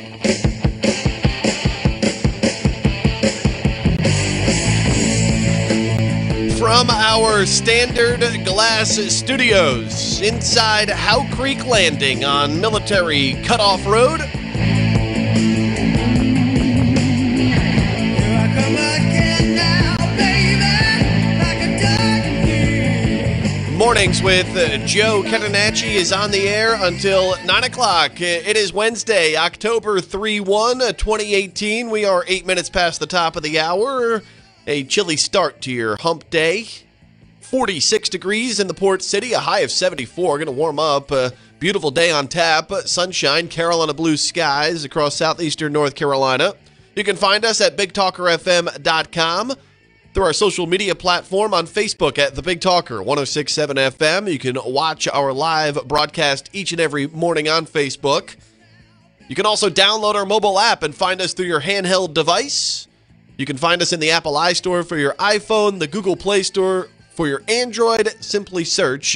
From our Standard Glass Studios inside Howe Creek Landing on Military Cutoff Road. Mornings with Joe Catanacci is on the air until 9 o'clock. It is Wednesday, October 3-1, 2018. We are 8 minutes past the top of the hour. A chilly start to your hump day. 46 degrees in the Port City, a high of 74. Going to warm up. Beautiful day on tap. Sunshine, Carolina blue skies across southeastern North Carolina. You can find us at BigTalkerFM.com. Through our social media platform on Facebook at The Big Talker 106.7 FM. You can watch our live broadcast each and every morning on Facebook. You can also download our mobile app and find us through your handheld device. You can find us in the Apple iStore for your iPhone, the Google Play Store for your Android. Simply search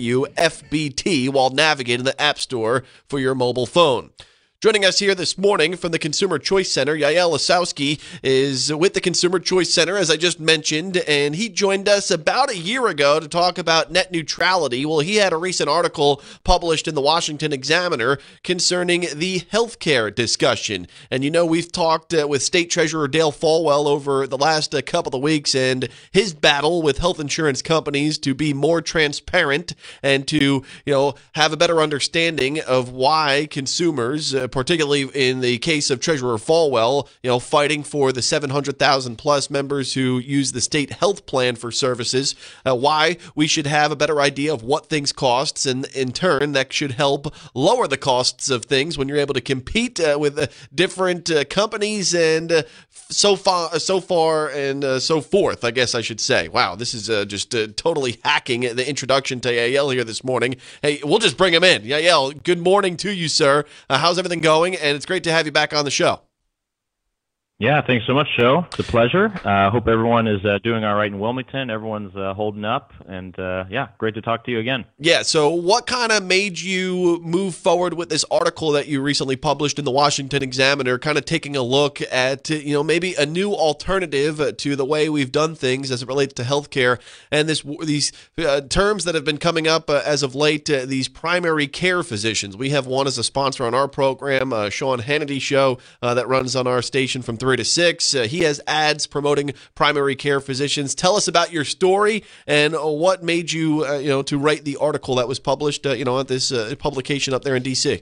WFBT while navigating the App Store for your mobile phone. Joining us here this morning from the Consumer Choice Center, Yael Osowski is with the Consumer Choice Center, as I just mentioned, and he joined us about a year ago to talk about net neutrality. Well, he had a recent article published in the Washington Examiner concerning the healthcare discussion. And you know, we've talked with State Treasurer Dale Folwell over the last couple of weeks and his battle with health insurance companies to be more transparent and to, have a better understanding of why consumers, particularly in the case of Treasurer Folwell, fighting for the 700,000 plus members who use the state health plan for services, why we should have a better idea of what things costs, and in turn that should help lower the costs of things when you're able to compete with different companies and so far and so forth, I guess I should say. Wow, this is just totally hacking the introduction to Yael here this morning. Hey, we'll just bring him in. Yael, good morning to you, sir. How's everything going? And it's great to have you back on the show. Yeah, thanks so much, Joe. It's a pleasure. Hope everyone is doing all right in Wilmington. Everyone's holding up. And great to talk to you again. Yeah, so what kind of made you move forward with this article that you recently published in the Washington Examiner, kind of taking a look at, maybe a new alternative to the way we've done things as it relates to healthcare and these terms that have been coming up as of late, these primary care physicians. We have one as a sponsor on our program, Sean Hannity Show, that runs on our station from 3 to 6. He has ads promoting primary care physicians. Tell us about your story and what made you, to write the article that was published, at this publication up there in D.C.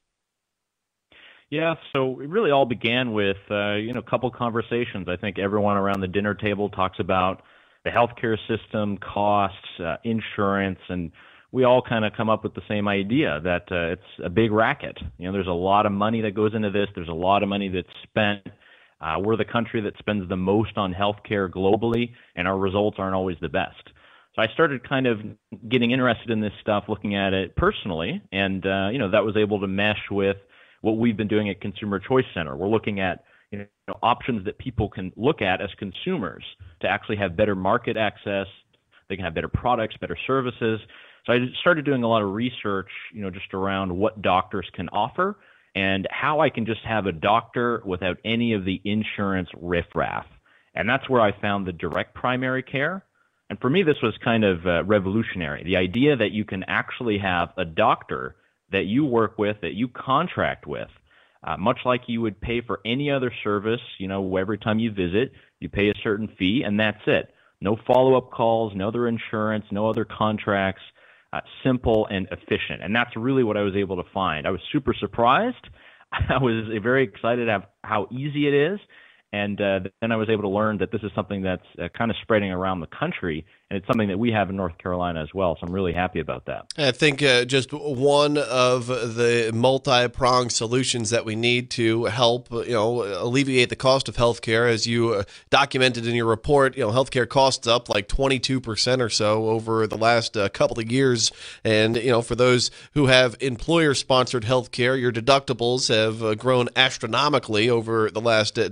Yeah, so it really all began with, a couple conversations. I think everyone around the dinner table talks about the healthcare system, costs, insurance, and we all kind of come up with the same idea that it's a big racket. There's a lot of money that goes into this. There's a lot of money that's spent. We're the country that spends the most on healthcare globally, and our results aren't always the best. So I started kind of getting interested in this stuff, looking at it personally, and that was able to mesh with what we've been doing at Consumer Choice Center. We're looking at options that people can look at as consumers to actually have better market access. They can have better products, better services. So I started doing a lot of research, just around what doctors can offer and how I can just have a doctor without any of the insurance riffraff. And that's where I found the direct primary care. And for me, this was kind of revolutionary. The idea that you can actually have a doctor that you work with, that you contract with, much like you would pay for any other service, every time you visit, you pay a certain fee, and that's it. No follow-up calls, no other insurance, no other contracts. Simple and efficient. And that's really what I was able to find. I was super surprised. I was very excited at how easy it is. And then I was able to learn that this is something that's kind of spreading around the country, and it's something that we have in North Carolina as well. So I'm really happy about that. I think just one of the multi-pronged solutions that we need to help, alleviate the cost of healthcare, as you documented in your report. Healthcare costs up like 22% or so over the last couple of years. And, for those who have employer-sponsored healthcare, your deductibles have grown astronomically over the last decade or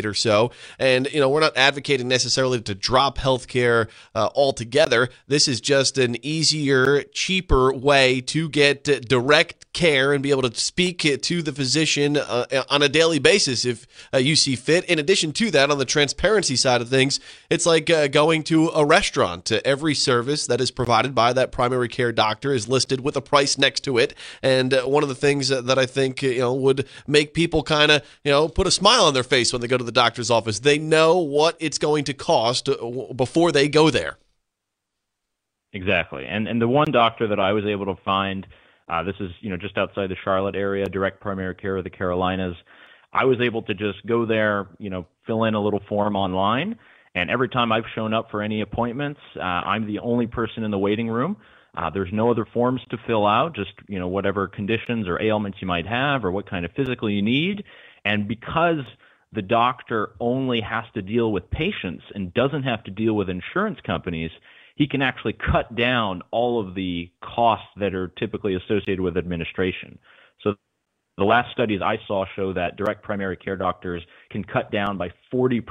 or so. And, we're not advocating necessarily to drop healthcare altogether. This is just an easier, cheaper way to get direct care and be able to speak to the physician on a daily basis if you see fit. In addition to that, on the transparency side of things, it's like going to a restaurant. Every service that is provided by that primary care doctor is listed with a price next to it. And one of the things that I think would make people kind of put a smile on their face when they go to the doctor's office, they know what it's going to cost before they go there. Exactly. And the one doctor that I was able to find, this is just outside the Charlotte area, direct primary care of the Carolinas. I was able to just go there, fill in a little form online, and every time I've shown up for any appointments, I'm the only person in the waiting room. There's no other forms to fill out, just whatever conditions or ailments you might have or what kind of physical you need. And because the doctor only has to deal with patients and doesn't have to deal with insurance companies, he can actually cut down all of the costs that are typically associated with administration. So the last studies I saw show that direct primary care doctors can cut down by 40%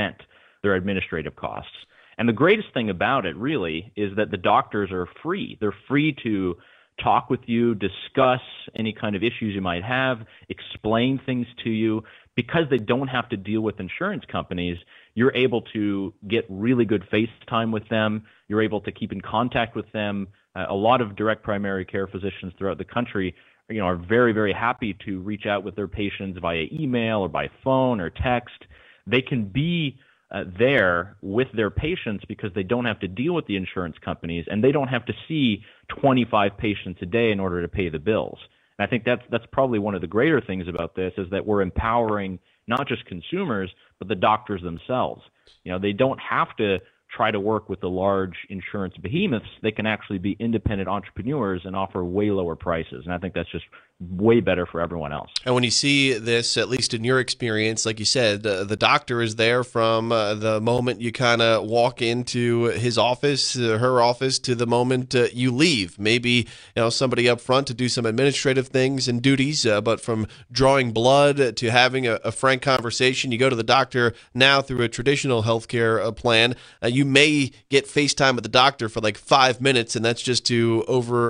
their administrative costs. And the greatest thing about it really is that the doctors are free. They're free to talk with you, discuss any kind of issues you might have, explain things to you. Because they don't have to deal with insurance companies, you're able to get really good face time with them. You're able to keep in contact with them. A lot of direct primary care physicians throughout the country are very, very happy to reach out with their patients via email or by phone or text. They can be there with their patients because they don't have to deal with the insurance companies, and they don't have to see 25 patients a day in order to pay the bills. And I think that's probably one of the greater things about this, is that we're empowering not just consumers, but the doctors themselves. They don't have to try to work with the large insurance behemoths. They can actually be independent entrepreneurs and offer way lower prices. And I think that's just way better for everyone else. And when you see this, at least in your experience, like you said, the doctor is there from the moment you kind of walk into his office, her office, to the moment you leave. Maybe somebody up front to do some administrative things and duties, but from drawing blood to having a frank conversation, you go to the doctor now through a traditional healthcare plan. You may get FaceTime with the doctor for like 5 minutes, and that's just to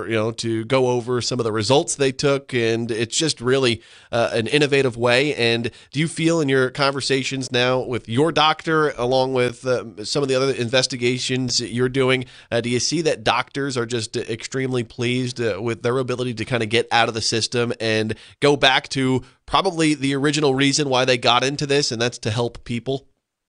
go over some of the results they took. And it's just really an innovative way. And do you feel in your conversations now with your doctor, along with some of the other investigations you're doing, do you see that doctors are just extremely pleased with their ability to kind of get out of the system and go back to probably the original reason why they got into this, and that's to help people?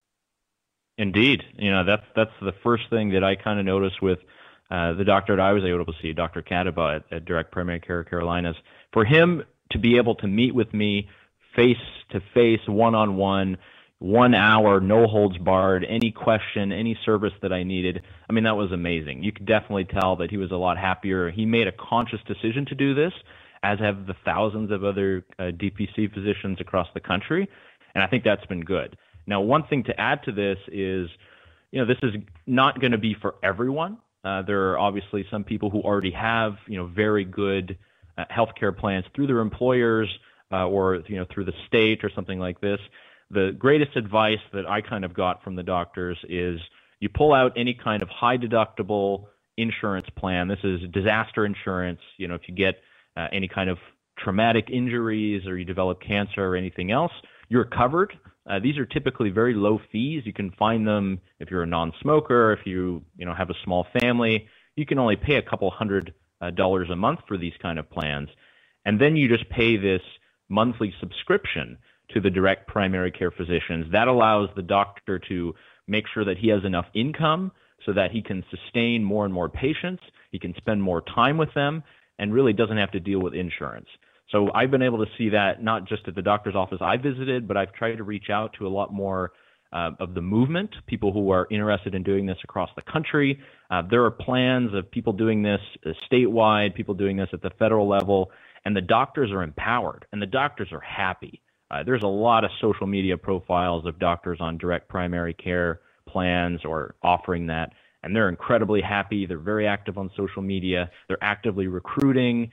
Indeed. That's the first thing that I kind of noticed with the doctor that I was able to see, Dr. Kataba at Direct Primary Care Carolinas. For him to be able to meet with me face-to-face, one-on-one, 1 hour, no holds barred, any question, any service that I needed, that was amazing. You could definitely tell that he was a lot happier. He made a conscious decision to do this, as have the thousands of other DPC physicians across the country, and I think that's been good. Now, one thing to add to this is, this is not going to be for everyone. There are obviously some people who already have, very good healthcare plans through their employers or, through the state or something like this. The greatest advice that I kind of got from the doctors is you pull out any kind of high deductible insurance plan. This is disaster insurance. If you get any kind of traumatic injuries or you develop cancer or anything else, you're covered. These are typically very low fees. You can find them if you're a non-smoker, if you have a small family. You can only pay a couple $100 a month for these kind of plans. And then you just pay this monthly subscription to the direct primary care physicians. That allows the doctor to make sure that he has enough income so that he can sustain more and more patients, he can spend more time with them, and really doesn't have to deal with insurance. So I've been able to see that not just at the doctor's office I visited, but I've tried to reach out to a lot more of the movement, people who are interested in doing this across the country. There are plans of people doing this statewide, people doing this at the federal level, and the doctors are empowered, and the doctors are happy. There's a lot of social media profiles of doctors on direct primary care plans or offering that, and they're incredibly happy. They're very active on social media. They're actively recruiting.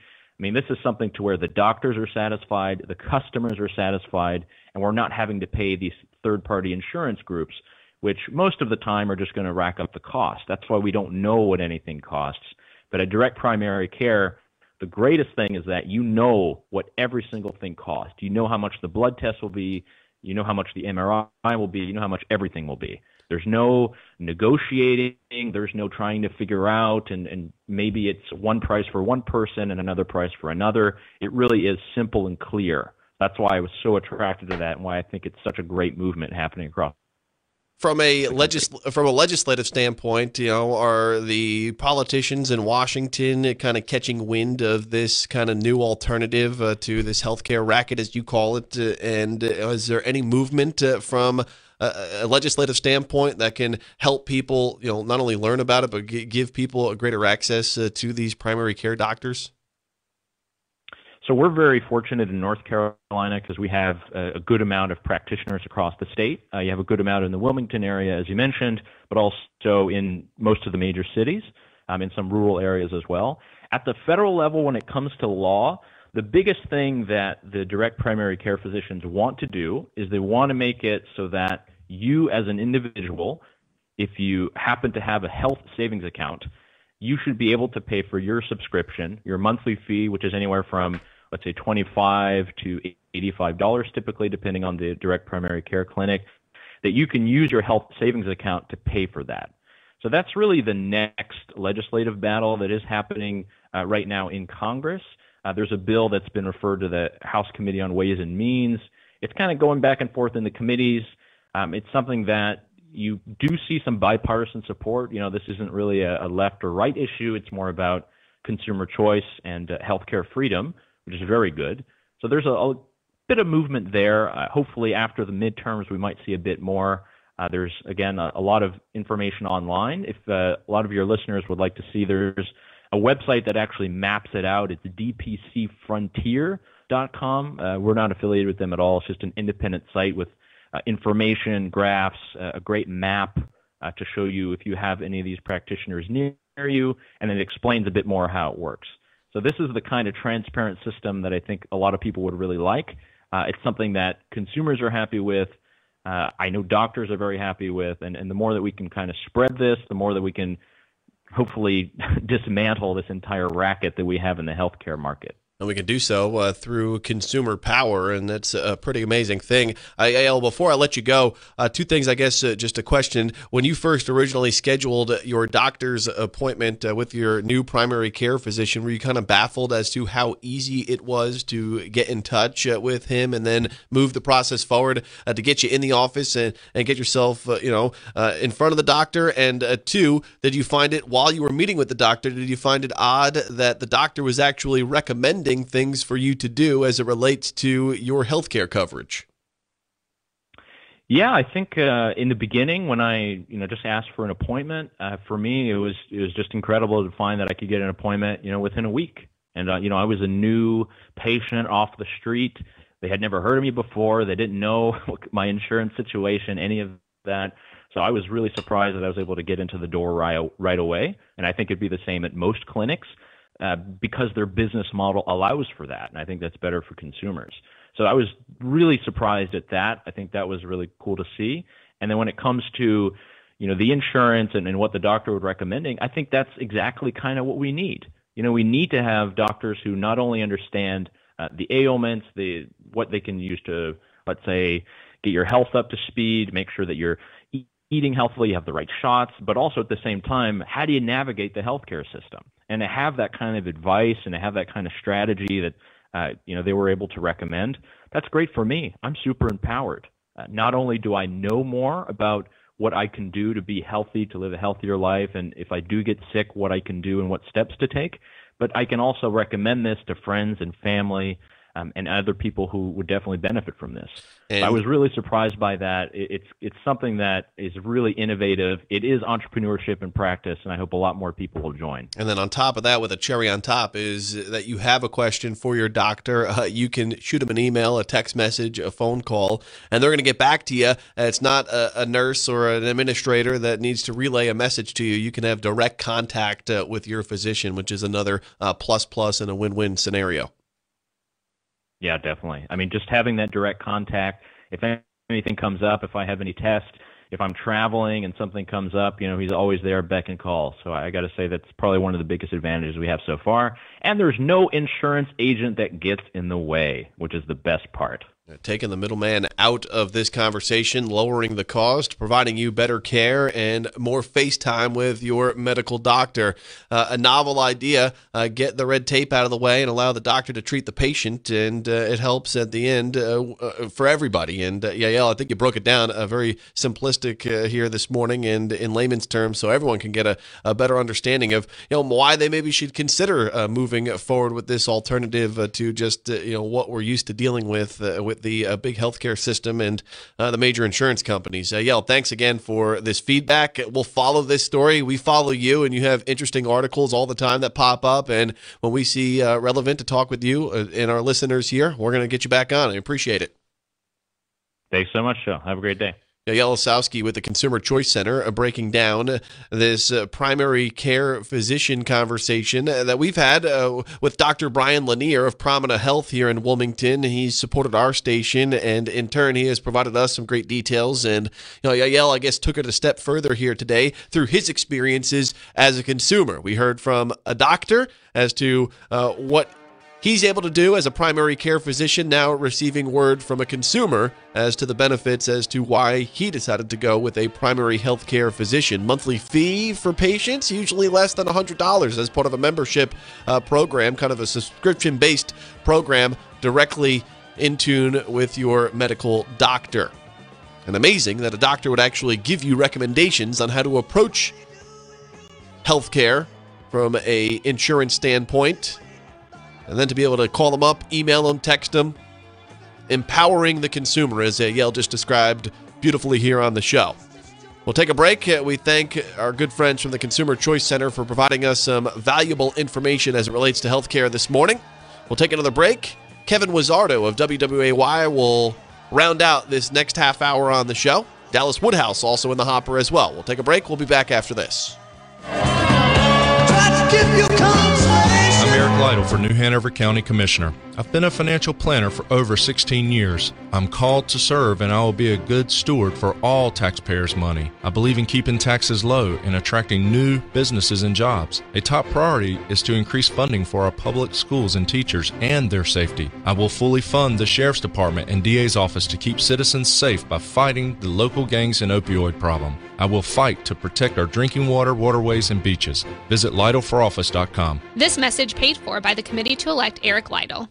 mean, this is something to where the doctors are satisfied, the customers are satisfied, and we're not having to pay these third-party insurance groups, which most of the time are just going to rack up the cost. That's why we don't know what anything costs. But at direct primary care, the greatest thing is that you know what every single thing costs. You know how much the blood test will be. You know how much the MRI will be. You know how much everything will be. There's no negotiating. There's no trying to figure out, and maybe it's one price for one person and another price for another. It really is simple and clear. That's why I was so attracted to that and why I think it's such a great movement happening across. From a legislative standpoint, are the politicians in Washington kind of catching wind of this kind of new alternative to this healthcare racket, as you call it? And is there any movement from a legislative standpoint that can help people, not only learn about it, but give people a greater access to these primary care doctors? So we're very fortunate in North Carolina because we have a good amount of practitioners across the state. You have a good amount in the Wilmington area, as you mentioned, but also in most of the major cities, in some rural areas as well. At the federal level, when it comes to law, the biggest thing that the direct primary care physicians want to do is they want to make it so that you as an individual, if you happen to have a health savings account, you should be able to pay for your subscription, your monthly fee, which is anywhere from, let's say, $25 to $85 typically, depending on the direct primary care clinic, that you can use your health savings account to pay for that. So that's really the next legislative battle that is happening right now in Congress. There's a bill that's been referred to the House Committee on Ways and Means. It's kind of going back and forth in the committees. It's something that you do see some bipartisan support. This isn't really a left or right issue. It's more about consumer choice and healthcare freedom, which is very good. So there's a bit of movement there. Hopefully after the midterms, we might see a bit more. There's, again, a lot of information online. If a lot of your listeners would like to see, there's a website that actually maps it out. It's dpcfrontier.com. We're not affiliated with them at all. It's just an independent site with information, graphs, a great map to show you if you have any of these practitioners near you, and it explains a bit more how it works. So this is the kind of transparent system that I think a lot of people would really like. It's something that consumers are happy with. I know doctors are very happy with, and the more that we can kind of spread this, the more that we can hopefully dismantle this entire racket that we have in the healthcare market. And we can do so through consumer power, and that's a pretty amazing thing. Eyal, before I let you go, two things, I guess, just a question. When you first originally scheduled your doctor's appointment with your new primary care physician, were you kind of baffled as to how easy it was to get in touch with him and then move the process forward to get you in the office and get yourself, in front of the doctor? And two, did you find it while you were meeting with the doctor, did you find it odd that the doctor was actually recommending things for you to do as it relates to your healthcare coverage? Yeah, I think in the beginning when I just asked for an appointment, for me it was just incredible to find that I could get an appointment within a week. And I was a new patient off the street. They had never heard of me before. They didn't know my insurance situation, any of that. So I was really surprised that I was able to get into the door right away. And I think it'd be the same at most clinics. Because their business model allows for that, and I think that's better for consumers. So I was really surprised at that. I think that was really cool to see. And then when it comes to, the insurance and what the doctor would recommending, I think that's exactly kind of what we need. We need to have doctors who not only understand the ailments, what they can use to, let's say, get your health up to speed, make sure that you're eating healthily, you have the right shots, but also at the same time, how do you navigate the healthcare system? And to have that kind of advice and to have that kind of strategy that they were able to recommend, that's great for me. I'm super empowered. Not only do I know more about what I can do to be healthy, to live a healthier life, and if I do get sick, what I can do and what steps to take, but I can also recommend this to friends and family and other people who would definitely benefit from this. And I was really surprised by that. It's something that is really innovative. It is entrepreneurship in practice, and I hope a lot more people will join. And then on top of that, with a cherry on top, is that you have a question for your doctor. You can shoot them an email, a text message, a phone call, and they're going to get back to you. It's not a nurse or an administrator that needs to relay a message to you. You can have direct contact with your physician, which is another plus in a win-win scenario. Yeah, definitely. I mean, just having that direct contact, if anything comes up, if I have any tests, if I'm traveling and something comes up, he's always there, beck and call. So I got to say that's probably one of the biggest advantages we have so far. And there's no insurance agent that gets in the way, which is the best part. Taking the middleman out of this conversation, lowering the cost, providing you better care and more face time with your medical doctor. A novel idea. Get the red tape out of the way and allow the doctor to treat the patient, and it helps at the end for everybody. And Yael, I think you broke it down very simplistic here this morning and in layman's terms, so everyone can get a better understanding of why they maybe should consider moving forward with this alternative to just what we're used to dealing with the big healthcare system and the major insurance companies. Yael, thanks again for this feedback. We'll follow this story. We follow you, and you have interesting articles all the time that pop up. And when we see relevant to talk with you and our listeners here, we're going to get you back on. I appreciate it. Thanks so much, Joe. Have a great day. Yael Lisowski with the Consumer Choice Center breaking down this primary care physician conversation that we've had with Dr. Brian Lanier of Promina Health here in Wilmington. He's supported our station, and in turn, he has provided us some great details. And Yael, I guess, took it a step further here today through his experiences as a consumer. We heard from a doctor as to what he's able to do as a primary care physician, now receiving word from a consumer as to the benefits as to why he decided to go with a primary health care physician. Monthly fee for patients, usually less than $100 as part of a membership program, kind of a subscription-based program directly in tune with your medical doctor. And amazing that a doctor would actually give you recommendations on how to approach healthcare from a insurance standpoint. And then to be able to call them up, email them, text them, empowering the consumer, as Yael just described beautifully here on the show. We'll take a break. We thank our good friends from the Consumer Choice Center for providing us some valuable information as it relates to healthcare this morning. We'll take another break. Kevin Wizzardo of WWAY will round out this next half hour on the show. Dallas Woodhouse also in the hopper as well. We'll take a break. We'll be back after this. I'm Eric Lytle for New Hanover County Commissioner. I've been a financial planner for over 16 years. I'm called to serve, and I will be a good steward for all taxpayers' money. I believe in keeping taxes low and attracting new businesses and jobs. A top priority is to increase funding for our public schools and teachers and their safety. I will fully fund the Sheriff's Department and DA's office to keep citizens safe by fighting the local gangs and opioid problem. I will fight to protect our drinking water, waterways, and beaches. Visit LytleForOffice.com. This message paid for by the committee to elect Eric Lytle.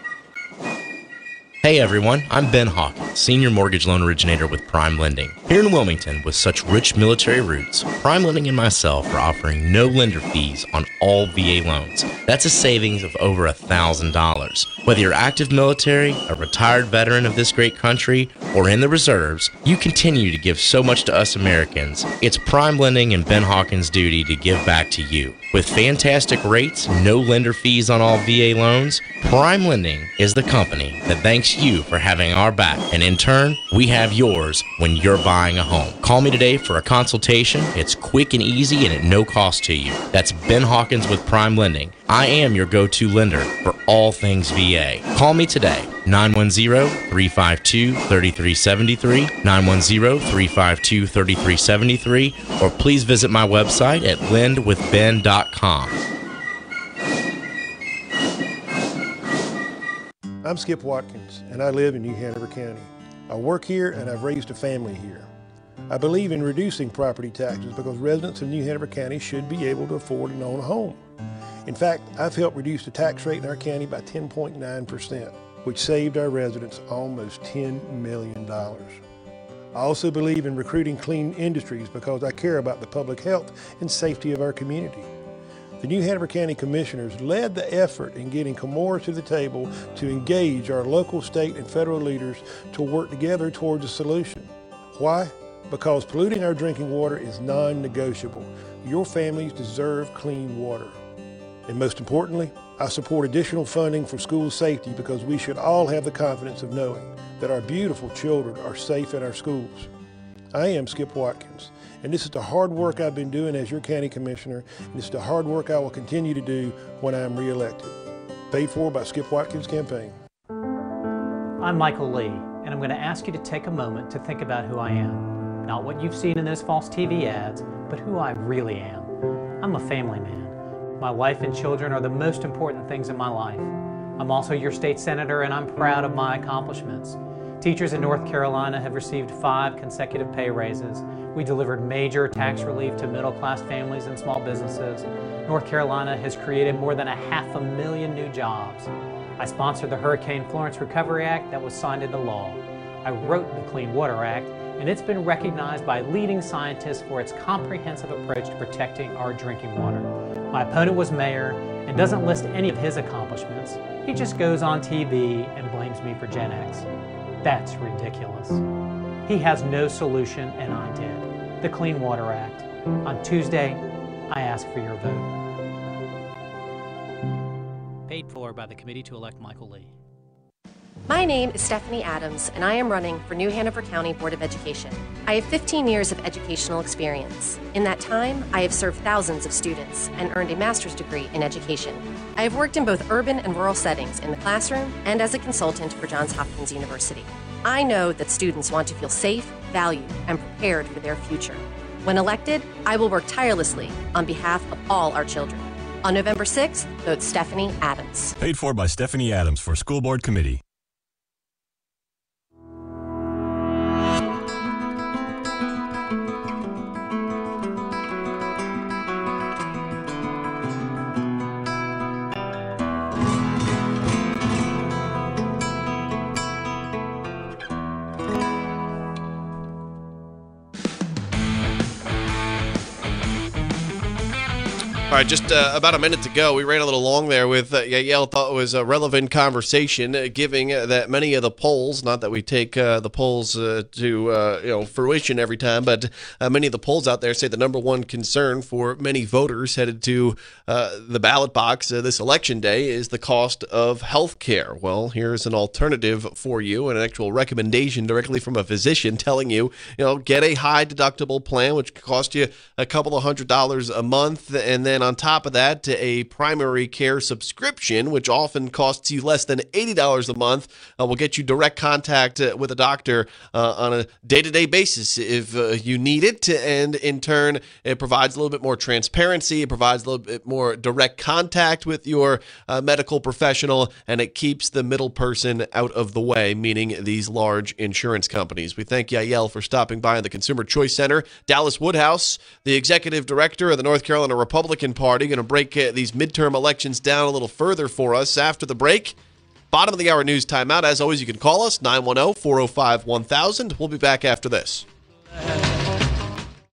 Hey everyone, I'm Ben Hawkins, Senior Mortgage Loan Originator with Prime Lending. Here in Wilmington, with such rich military roots, Prime Lending and myself are offering no lender fees on all VA loans. That's a savings of over $1,000. Whether you're active military, a retired veteran of this great country, or in the reserves, you continue to give so much to us Americans. It's Prime Lending and Ben Hawkins' duty to give back to you. With fantastic rates, no lender fees on all VA loans, Prime Lending is the company that thanks you for having our back, and in turn, we have yours when you're buying a home. Call me today for a consultation. It's quick and easy and at no cost to you. That's Ben Hawkins with Prime Lending. I am your go-to lender for all things VA. Call me today, 910-352-3373, 910-352-3373, or please visit my website at lendwithben.com. I'm Skip Watkins, and I live in New Hanover County. I work here, and I've raised a family here. I believe in reducing property taxes because residents of New Hanover County should be able to afford and own a home. In fact, I've helped reduce the tax rate in our county by 10.9%, which saved our residents almost $10 million. I also believe in recruiting clean industries because I care about the public health and safety of our community. The New Hanover County Commissioners led the effort in getting Cumorah to the table to engage our local, state, and federal leaders to work together towards a solution. Why? Because polluting our drinking water is non-negotiable. Your families deserve clean water. And most importantly, I support additional funding for school safety because we should all have the confidence of knowing that our beautiful children are safe in our schools. I am Skip Watkins, and this is the hard work I've been doing as your county commissioner, and it's the hard work I will continue to do when I am reelected. Paid for by Skip Watkins Campaign. I'm Michael Lee, and I'm going to ask you to take a moment to think about who I am. Not what you've seen in those false TV ads, but who I really am. I'm a family man. My wife and children are the most important things in my life. I'm also your state senator, and I'm proud of my accomplishments. Teachers in North Carolina have received 5 consecutive pay raises. We delivered major tax relief to middle-class families and small businesses. North Carolina has created more than 500,000 new jobs. I sponsored the Hurricane Florence Recovery Act that was signed into law. I wrote the Clean Water Act, and it's been recognized by leading scientists for its comprehensive approach to protecting our drinking water. My opponent was mayor and doesn't list any of his accomplishments. He just goes on TV and blames me for Gen X. That's ridiculous. He has no solution, and I did. The Clean Water Act. On Tuesday, I ask for your vote. Paid for by the committee to elect Michael Lee. My name is Stephanie Adams, and I am running for New Hanover County Board of Education. I have 15 years of educational experience. In that time, I have served thousands of students and earned a master's degree in education. I have worked in both urban and rural settings in the classroom and as a consultant for Johns Hopkins University. I know that students want to feel safe, valued, and prepared for their future. When elected, I will work tirelessly on behalf of all our children. On November 6th, vote Stephanie Adams. Paid for by Stephanie Adams for School Board Committee. All right, just about a minute to go. We ran a little long there with Yael. Thought it was a relevant conversation, given that many of the polls, not that we take the polls to fruition every time, but many of the polls out there say the number one concern for many voters headed to the ballot box this election day is the cost of health care. Well, here's an alternative for you, an actual recommendation directly from a physician telling you, get a high deductible plan, which could cost you a couple of $100s a month, and then on top of that, a primary care subscription, which often costs you less than $80 a month, will get you direct contact with a doctor on a day-to-day basis if you need it. And in turn, it provides a little bit more transparency. It provides a little bit more direct contact with your medical professional, and it keeps the middle person out of the way, meaning these large insurance companies. We thank Yael for stopping by the Consumer Choice Center. Dallas Woodhouse, the executive director of the North Carolina Republican Party, going to break these midterm elections down a little further for us after the break. Bottom of the hour news timeout. As always, you can call us 910-405-1000. We'll be back after this.